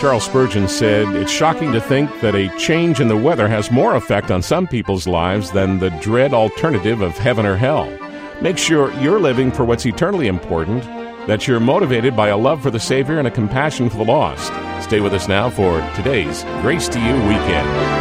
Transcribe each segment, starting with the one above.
Charles Spurgeon said, "It's shocking to think that a change in the weather has more effect on some people's lives than the dread alternative of heaven or hell." Make sure you're living for what's eternally important, that you're motivated by a love for the Savior and a compassion for the lost. Stay with us now for today's Grace to You Weekend.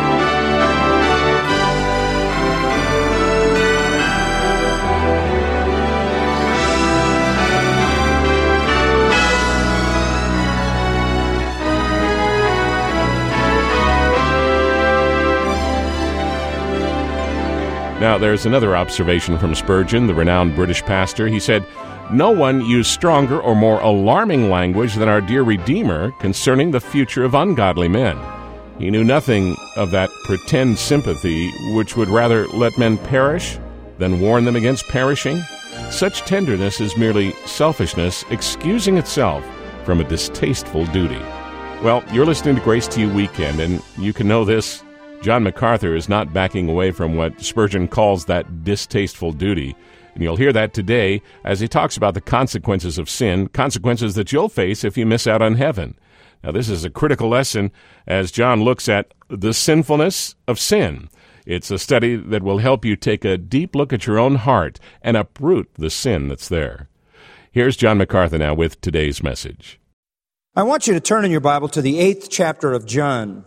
Now, there's another observation from Spurgeon, the renowned British pastor. He said, "No one used stronger or more alarming language than our dear Redeemer concerning the future of ungodly men. He knew nothing of that pretend sympathy which would rather let men perish than warn them against perishing. Such tenderness is merely selfishness excusing itself from a distasteful duty." Well, you're listening to Grace to You Weekend, and you can know this. John MacArthur is not backing away from what Spurgeon calls that distasteful duty. And you'll hear that today as he talks about the consequences of sin, consequences that you'll face if you miss out on heaven. Now, this is a critical lesson as John looks at the sinfulness of sin. It's a study that will help you take a deep look at your own heart and uproot the sin that's there. Here's John MacArthur now with today's message. I want you to turn in your Bible to the 8th chapter of John.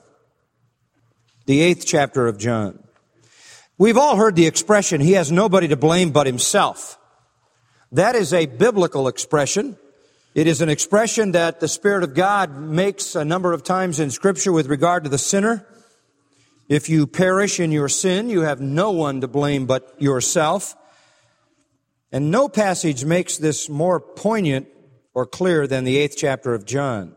The 8th chapter of John. We've all heard the expression, "He has nobody to blame but himself." That is a biblical expression. It is an expression that the Spirit of God makes a number of times in Scripture with regard to the sinner. If you perish in your sin, you have no one to blame but yourself. And no passage makes this more poignant or clear than the 8th chapter of John.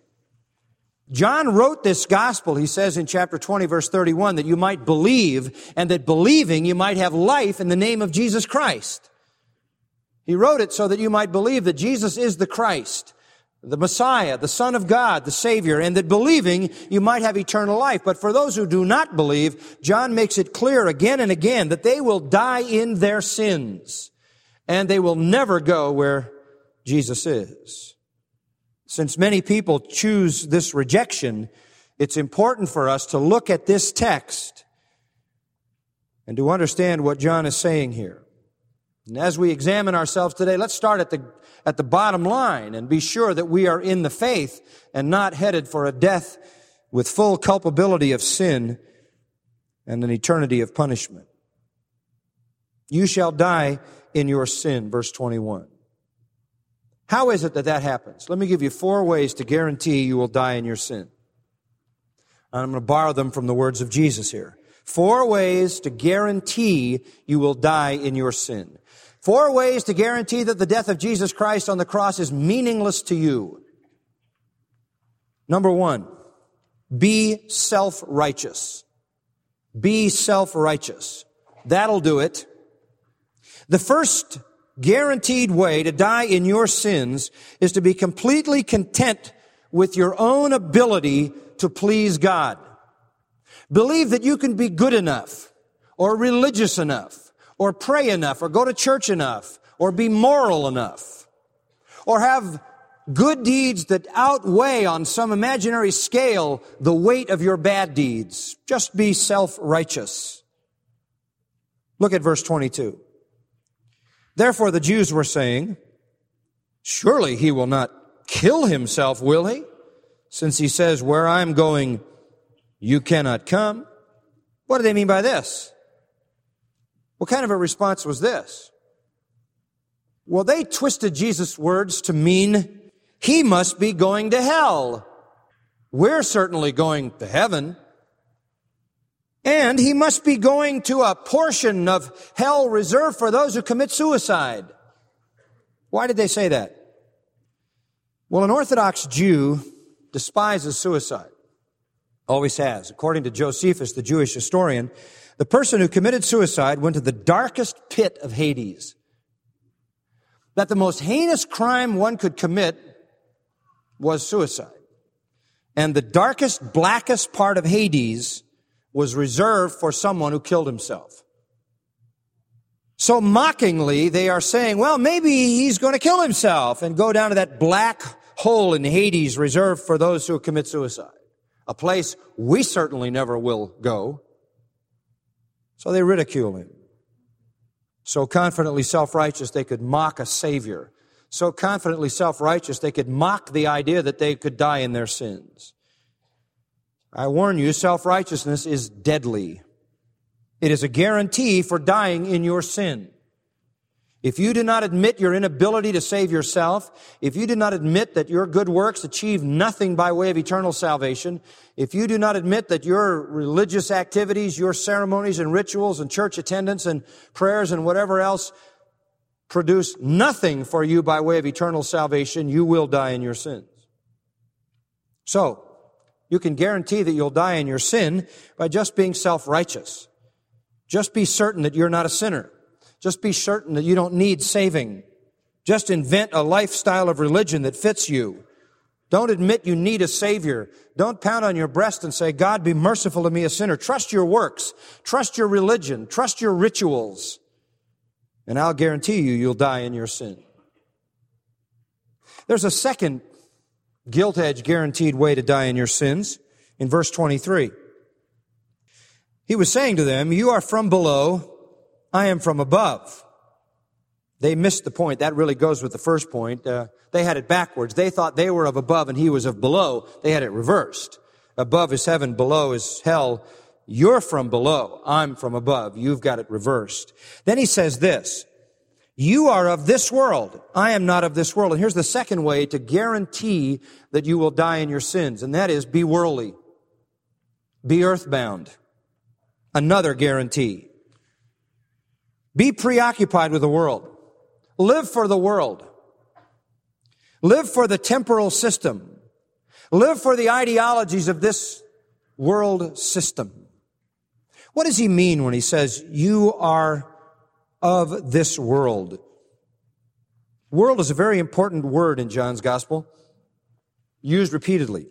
John wrote this gospel, he says in chapter 20, verse 31, that you might believe, and that believing you might have life in the name of Jesus Christ. He wrote it so that you might believe that Jesus is the Christ, the Messiah, the Son of God, the Savior, and that believing you might have eternal life. But for those who do not believe, John makes it clear again and again that they will die in their sins, and they will never go where Jesus is. Since many people choose this rejection, it's important for us to look at this text and to understand what John is saying here. And as we examine ourselves today, let's start at the bottom line and be sure that we are in the faith and not headed for a death with full culpability of sin and an eternity of punishment. You shall die in your sin, verse 21. How is it that that happens? Let me give you 4 ways to guarantee you will die in your sin. I'm going to borrow them from the words of Jesus here. 4 ways to guarantee you will die in your sin. 4 ways to guarantee that the death of Jesus Christ on the cross is meaningless to you. Number 1, be self-righteous. Be self-righteous. That'll do it. The first guaranteed way to die in your sins is to be completely content with your own ability to please God. Believe that you can be good enough, or religious enough, or pray enough, or go to church enough, or be moral enough, or have good deeds that outweigh on some imaginary scale the weight of your bad deeds. Just be self-righteous. Look at verse 22. Therefore the Jews were saying, "Surely he will not kill himself, will he? Since he says, 'Where I'm going, you cannot come.'" What do they mean by this? What kind of a response was this? Well, they twisted Jesus' words to mean he must be going to hell. We're certainly going to heaven. And he must be going to a portion of hell reserved for those who commit suicide. Why did they say that? Well, an Orthodox Jew despises suicide. Always has. According to Josephus, the Jewish historian, the person who committed suicide went to the darkest pit of Hades. That the most heinous crime one could commit was suicide. And the darkest, blackest part of Hades was reserved for someone who killed himself. So mockingly, they are saying, well, maybe he's going to kill himself and go down to that black hole in Hades reserved for those who commit suicide, a place we certainly never will go. So they ridicule him. So confidently self-righteous they could mock a Savior. So confidently self-righteous they could mock the idea that they could die in their sins. I warn you, self-righteousness is deadly. It is a guarantee for dying in your sin. If you do not admit your inability to save yourself, if you do not admit that your good works achieve nothing by way of eternal salvation, if you do not admit that your religious activities, your ceremonies and rituals and church attendance and prayers and whatever else produce nothing for you by way of eternal salvation, you will die in your sins. So, you can guarantee that you'll die in your sin by just being self-righteous. Just be certain that you're not a sinner. Just be certain that you don't need saving. Just invent a lifestyle of religion that fits you. Don't admit you need a Savior. Don't pound on your breast and say, God, be merciful to me, a sinner. Trust your works. Trust your religion. Trust your rituals. And I'll guarantee you, you'll die in your sin. There's a second gilt-edge guaranteed way to die in your sins in verse 23. He was saying to them, you are from below, I am from above. They missed the point. That really goes with the first point. They had it backwards. They thought they were of above and he was of below. They had it reversed. Above is heaven, below is hell. You're from below, I'm from above. You've got it reversed. Then he says this, you are of this world. I am not of this world. And here's the second way to guarantee that you will die in your sins, and that is be worldly. Be earthbound. Another guarantee. Be preoccupied with the world. Live for the world. Live for the temporal system. Live for the ideologies of this world system. What does he mean when he says, you are of this world? World is a very important word in John's gospel, used repeatedly.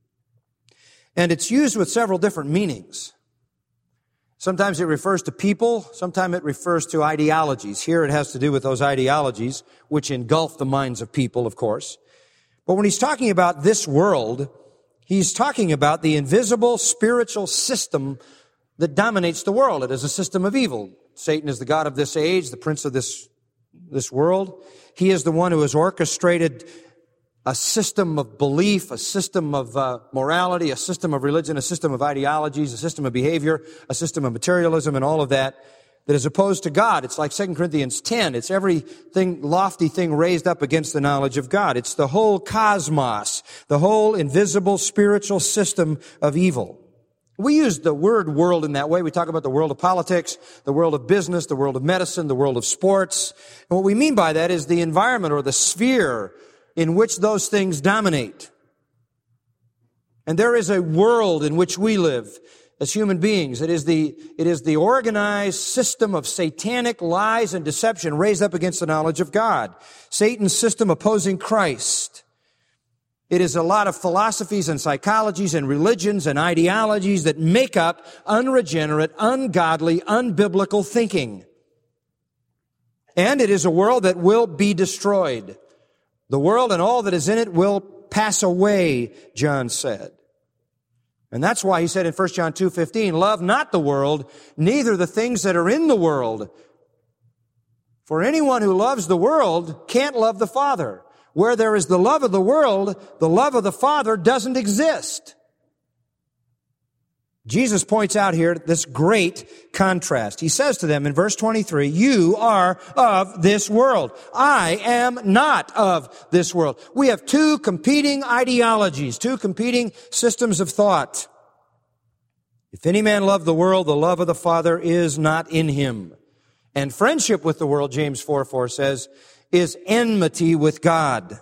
And it's used with several different meanings. Sometimes it refers to people, sometimes it refers to ideologies. Here it has to do with those ideologies, which engulf the minds of people, of course. But when he's talking about this world, he's talking about the invisible spiritual system that dominates the world. It is a system of evil. Satan is the god of this age, the prince of this world. He is the one who has orchestrated a system of belief, a system of morality, a system of religion, a system of ideologies, a system of behavior, a system of materialism, and all of that is opposed to God. It's like 2 Corinthians 10. It's everything, lofty thing raised up against the knowledge of God. It's the whole cosmos, the whole invisible spiritual system of evil. We use the word world in that way. We talk about the world of politics, the world of business, the world of medicine, the world of sports. And what we mean by that is the environment or the sphere in which those things dominate. And there is a world in which we live as human beings. It is the organized system of satanic lies and deception raised up against the knowledge of God. Satan's system opposing Christ. It is a lot of philosophies and psychologies and religions and ideologies that make up unregenerate, ungodly, unbiblical thinking. And it is a world that will be destroyed. The world and all that is in it will pass away, John said. And that's why he said in 1 John 2:15, love not the world, neither the things that are in the world. For anyone who loves the world can't love the Father. Where there is the love of the world, the love of the Father doesn't exist. Jesus points out here this great contrast. He says to them in verse 23, you are of this world. I am not of this world. We have two competing ideologies, two competing systems of thought. If any man love the world, the love of the Father is not in him. And friendship with the world, James 4:4 says, is enmity with God.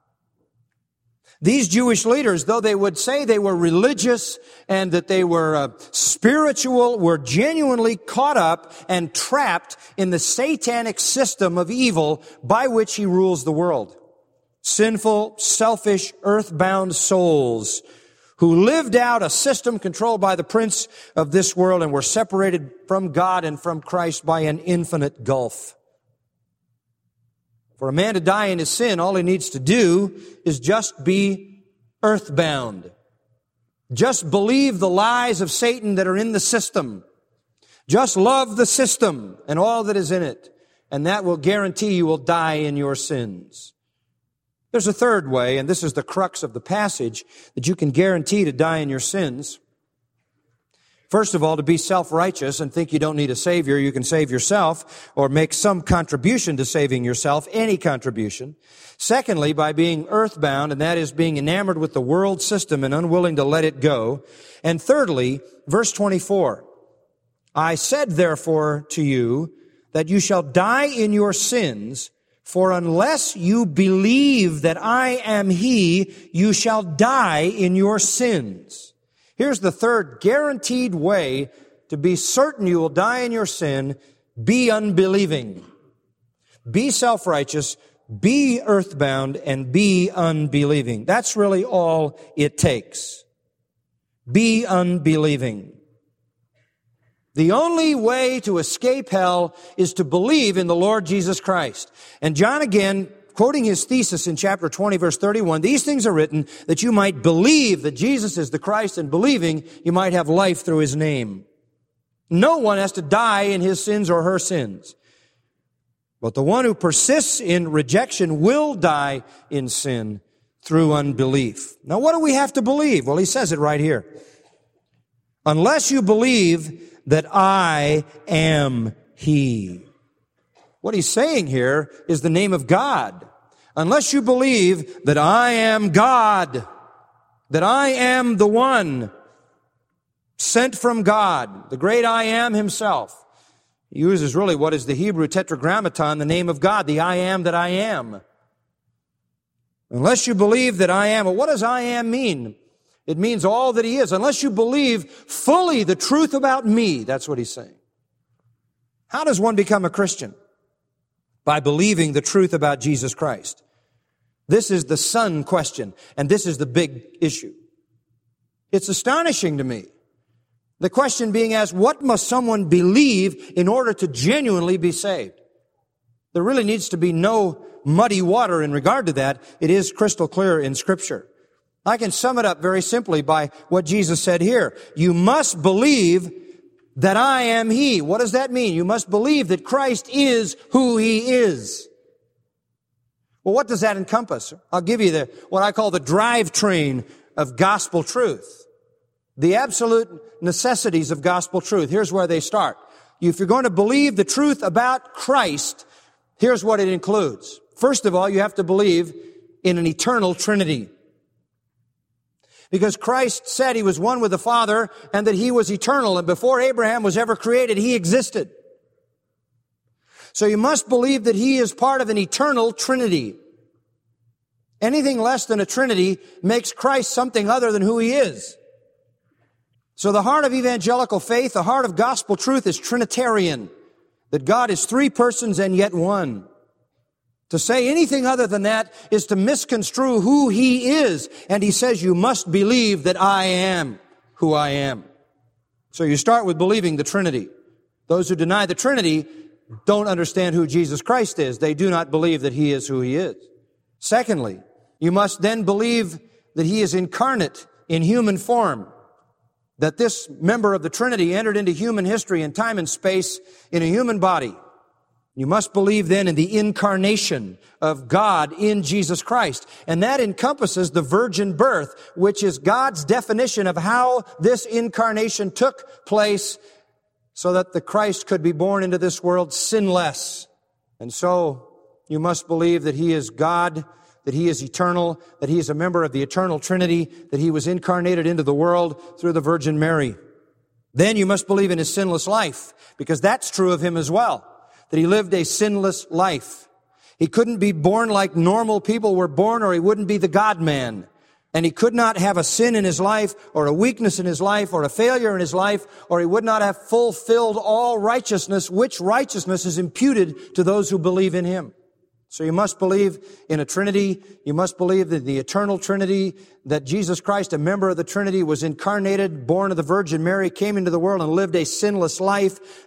These Jewish leaders, though they would say they were religious and that they were spiritual, were genuinely caught up and trapped in the satanic system of evil by which he rules the world. Sinful, selfish, earthbound souls who lived out a system controlled by the prince of this world and were separated from God and from Christ by an infinite gulf. For a man to die in his sin, all he needs to do is just be earthbound. Just believe the lies of Satan that are in the system. Just love the system and all that is in it. And that will guarantee you will die in your sins. There's a third way, and this is the crux of the passage, that you can guarantee to die in your sins. First of all, to be self-righteous and think you don't need a Savior, you can save yourself or make some contribution to saving yourself, any contribution. Secondly, by being earthbound, and that is being enamored with the world system and unwilling to let it go. And thirdly, verse 24, I said therefore to you that you shall die in your sins, for unless you believe that I am He, you shall die in your sins. Here's the third guaranteed way to be certain you will die in your sin. Be unbelieving. Be self-righteous, be earthbound, and be unbelieving. That's really all it takes. Be unbelieving. The only way to escape hell is to believe in the Lord Jesus Christ. And John again, quoting his thesis in chapter 20, verse 31, these things are written that you might believe that Jesus is the Christ, and believing you might have life through His name. No one has to die in his sins or her sins. But the one who persists in rejection will die in sin through unbelief. Now, what do we have to believe? Well, he says it right here. Unless you believe that I am He. What he's saying here is the name of God. Unless you believe that I am God, that I am the one sent from God, the great I am Himself. He uses really what is the Hebrew tetragrammaton, the name of God, the I am that I am. Unless you believe that I am, well, what does I am mean? It means all that He is. Unless you believe fully the truth about me, that's what he's saying. How does one become a Christian? By believing the truth about Jesus Christ. This is the son question, and this is the big issue. It's astonishing to me. The question being asked, what must someone believe in order to genuinely be saved? There really needs to be no muddy water in regard to that. It is crystal clear in Scripture. I can sum it up very simply by what Jesus said here. You must believe that I am He. What does that mean? You must believe that Christ is who He is. Well, what does that encompass? I'll give you what I call the drivetrain of gospel truth. The absolute necessities of gospel truth. Here's where they start. If you're going to believe the truth about Christ, here's what it includes. First of all, you have to believe in an eternal Trinity. Because Christ said He was one with the Father and that He was eternal, and before Abraham was ever created, He existed. So you must believe that He is part of an eternal Trinity. Anything less than a Trinity makes Christ something other than who He is. So the heart of evangelical faith, the heart of gospel truth is Trinitarian, that God is three persons and yet one. To say anything other than that is to misconstrue who He is. And He says you must believe that I am who I am. So you start with believing the Trinity. Those who deny the Trinity don't understand who Jesus Christ is. They do not believe that He is who He is. Secondly, you must then believe that He is incarnate in human form. That this member of the Trinity entered into human history in time and space in a human body. You must believe then in the incarnation of God in Jesus Christ. And that encompasses the virgin birth, which is God's definition of how this incarnation took place so that the Christ could be born into this world sinless. And so you must believe that He is God, that He is eternal, that He is a member of the eternal Trinity, that He was incarnated into the world through the Virgin Mary. Then you must believe in His sinless life, because that's true of Him as well. That He lived a sinless life. He couldn't be born like normal people were born, or He wouldn't be the God-man. And He could not have a sin in His life, or a weakness in His life, or a failure in His life, or He would not have fulfilled all righteousness, which righteousness is imputed to those who believe in Him. So you must believe in a Trinity. You must believe that the eternal Trinity, that Jesus Christ, a member of the Trinity, was incarnated, born of the Virgin Mary, came into the world and lived a sinless life,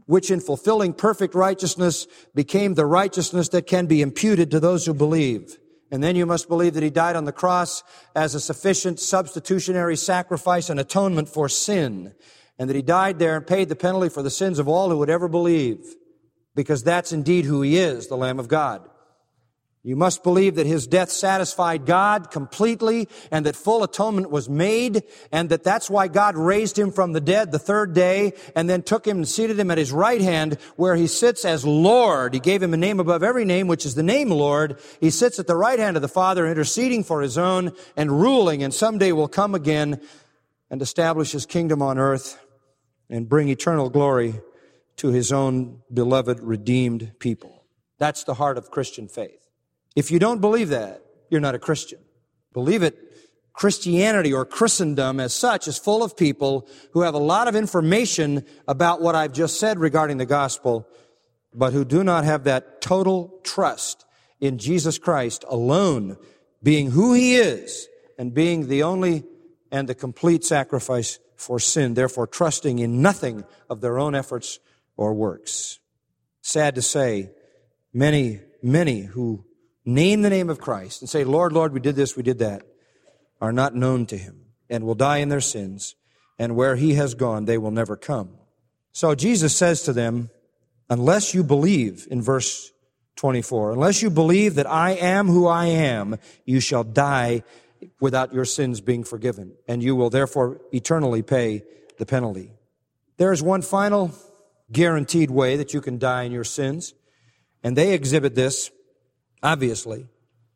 which in fulfilling perfect righteousness became the righteousness that can be imputed to those who believe. And then you must believe that he died on the cross as a sufficient substitutionary sacrifice and atonement for sin, and that he died there and paid the penalty for the sins of all who would ever believe, because that's indeed who he is, the Lamb of God. You must believe that his death satisfied God completely and that full atonement was made, and that that's why God raised him from the dead the third day and then took him and seated him at his right hand where he sits as Lord. He gave him a name above every name, which is the name Lord. He sits at the right hand of the Father, interceding for his own and ruling, and someday will come again and establish his kingdom on earth and bring eternal glory to his own beloved, redeemed people. That's the heart of Christian faith. If you don't believe that, you're not a Christian. Believe it. Christianity or Christendom as such is full of people who have a lot of information about what I've just said regarding the gospel, but who do not have that total trust in Jesus Christ alone, being who he is and being the only and the complete sacrifice for sin, therefore trusting in nothing of their own efforts or works. Sad to say, many who name the name of Christ and say, Lord, Lord, we did this, we did that, are not known to him and will die in their sins, and where he has gone, they will never come. So Jesus says to them, unless you believe, in verse 24, unless you believe that I am who I am, you shall die without your sins being forgiven, and you will therefore eternally pay the penalty. There is one final guaranteed way that you can die in your sins, and they exhibit this. Obviously,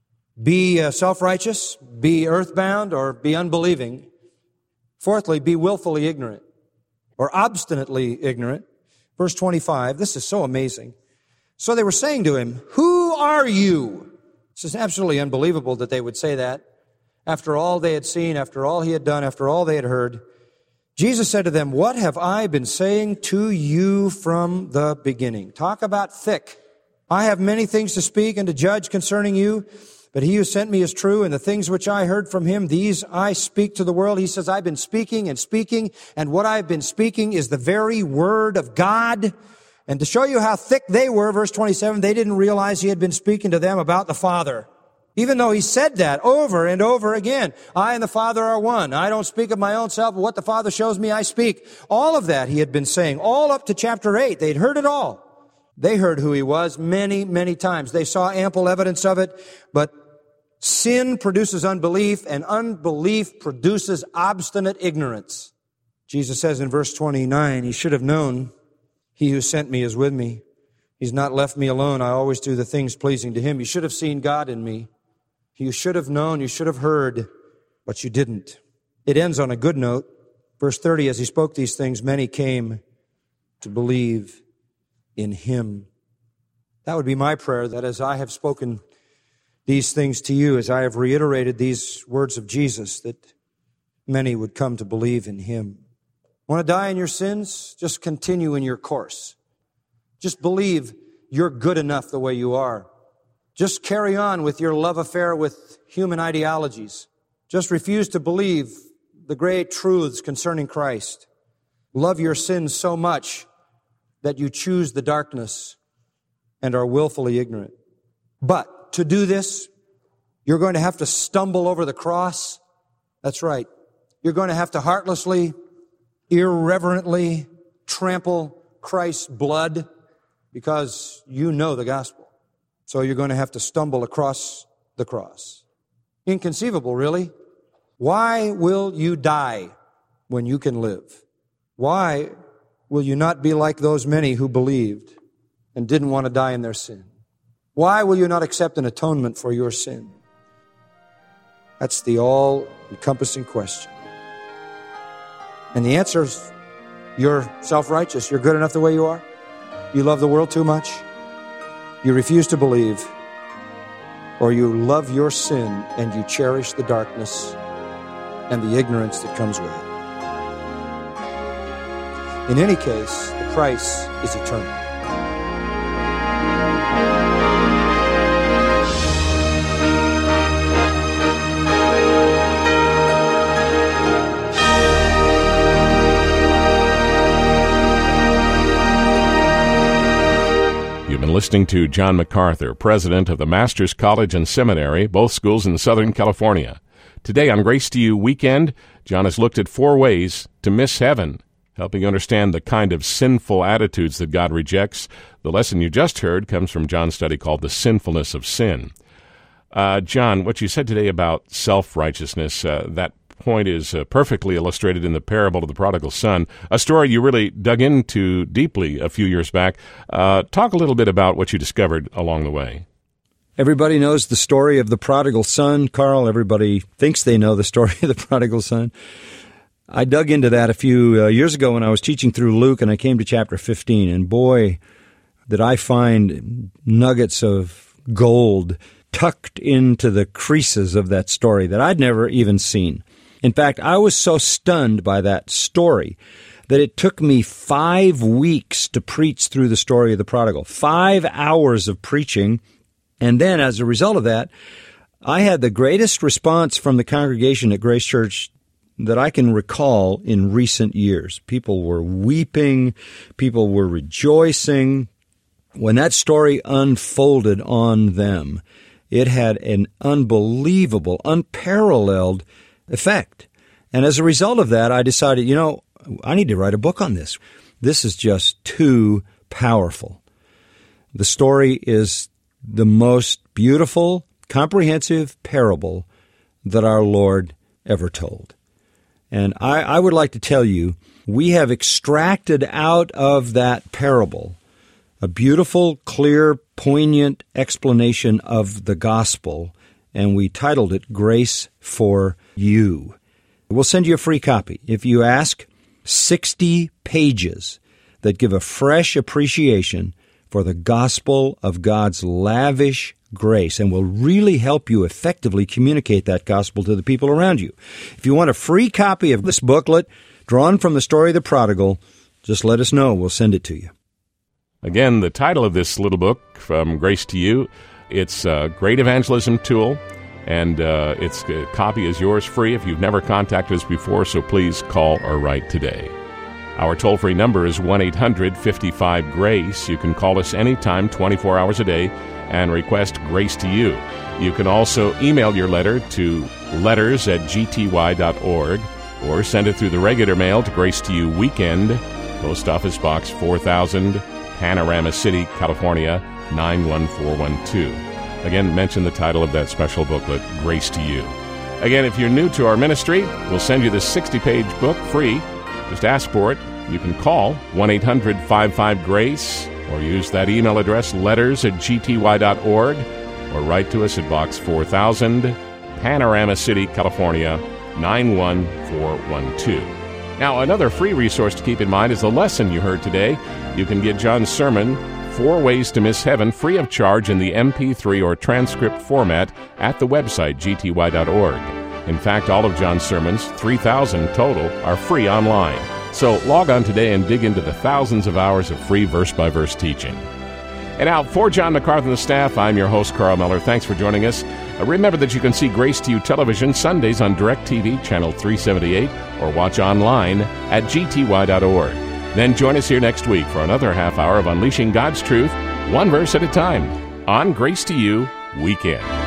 be self-righteous, be earthbound, or be unbelieving. Fourthly, be willfully ignorant or obstinately ignorant. Verse 25, this is so amazing. So they were saying to him, who are you? This is absolutely unbelievable that they would say that. After all they had seen, after all he had done, after all they had heard, Jesus said to them, what have I been saying to you from the beginning? Talk about thick. I have many things to speak and to judge concerning you, but he who sent me is true, and the things which I heard from him, these I speak to the world. He says, I've been speaking, and what I've been speaking is the very word of God. And to show you how thick they were, verse 27, they didn't realize he had been speaking to them about the Father. Even though he said that over and over again. I and the Father are one. I don't speak of my own self, but what the Father shows me, I speak. All of that he had been saying, all up to chapter 8. They'd heard it all. They heard who he was many, many times. They saw ample evidence of it, but sin produces unbelief, and unbelief produces obstinate ignorance. Jesus says in verse 29, he should have known he who sent me is with me. He's not left me alone. I always do the things pleasing to him. You should have seen God in me. You should have known, you should have heard, but you didn't. It ends on a good note. Verse 30, as he spoke these things, many came to believe in him. That would be my prayer, that as I have spoken these things to you, as I have reiterated these words of Jesus, that many would come to believe in him. Want to die in your sins? Just continue in your course. Just believe you're good enough the way you are. Just carry on with your love affair with human ideologies. Just refuse to believe the great truths concerning Christ. Love your sins so much that you choose the darkness and are willfully ignorant. But to do this, you're going to have to stumble over the cross. That's right. You're going to have to heartlessly, irreverently trample Christ's blood because you know the gospel. So you're going to have to stumble across the cross. Inconceivable, really. Why will you die when you can live? Why will you not be like those many who believed and didn't want to die in their sin? Why will you not accept an atonement for your sin? That's the all-encompassing question. And the answer is, you're self-righteous. You're good enough the way you are. You love the world too much. You refuse to believe. Or you love your sin and you cherish the darkness and the ignorance that comes with it. In any case, the price is eternal. listening to John MacArthur, president of the Masters College and Seminary, both schools in Southern California. Today on Grace to You Weekend, John has looked at 4 ways to miss heaven, helping you understand the kind of sinful attitudes that God rejects. The lesson you just heard comes from John's study called The Sinfulness of Sin. John, what you said today about self-righteousness, that point is perfectly illustrated in the parable of the prodigal son, a story you really dug into deeply a few years back. Talk a little bit about what you discovered along the way. Everybody knows the story of the prodigal son, Carl. Everybody thinks they know the story of the prodigal son. I dug into that a few years ago when I was teaching through Luke, and I came to chapter 15, and boy, did I find nuggets of gold tucked into the creases of that story that I'd never even seen. In fact, I was so stunned by that story that it took me 5 weeks to preach through the story of the prodigal. 5 hours of preaching, and then as a result of that, I had the greatest response from the congregation at Grace Church that I can recall in recent years. People were weeping, people were rejoicing. When that story unfolded on them, it had an unbelievable, unparalleled effect. And as a result of that, I decided, I need to write a book on this. This is just too powerful. The story is the most beautiful, comprehensive parable that our Lord ever told. And I would like to tell you, we have extracted out of that parable a beautiful, clear, poignant explanation of the gospel, and we titled it Grace for You. We'll send you a free copy. If you ask, 60 pages that give a fresh appreciation for the gospel of God's lavish grace and will really help you effectively communicate that gospel to the people around you. If you want a free copy of this booklet drawn from the story of the prodigal, just let us know. We'll send it to you. Again, the title of this little book, From Grace to You, it's a great evangelism tool, and its copy is yours free if you've never contacted us before, so please call or write today. Our toll-free number is 1-800-55-GRACE. You can call us anytime, 24 hours a day, and request Grace to You. You can also email your letter to letters@gty.org or send it through the regular mail to Grace to You Weekend, Post Office Box 4000, Panorama City, California, 91412. Again, mention the title of that special booklet, Grace to You. Again, if you're new to our ministry, we'll send you this 60-page book free. Just ask for it. You can call 1-800-55-GRACE or use that email address, letters@gty.org, or write to us at Box 4000, Panorama City, California, 91412. Now, another free resource to keep in mind is the lesson you heard today. You can get John's sermon, 4 Ways to Miss Heaven, free of charge in the MP3 or transcript format at the website, gty.org. In fact, all of John's sermons, 3,000 total, are free online. So log on today and dig into the thousands of hours of free verse-by-verse teaching. And now, for John MacArthur and the staff, I'm your host, Carl Miller. Thanks for joining us. Remember that you can see Grace to You television Sundays on DirecTV, channel 378, or watch online at gty.org. Then join us here next week for another half hour of unleashing God's truth, one verse at a time, on Grace to You Weekend.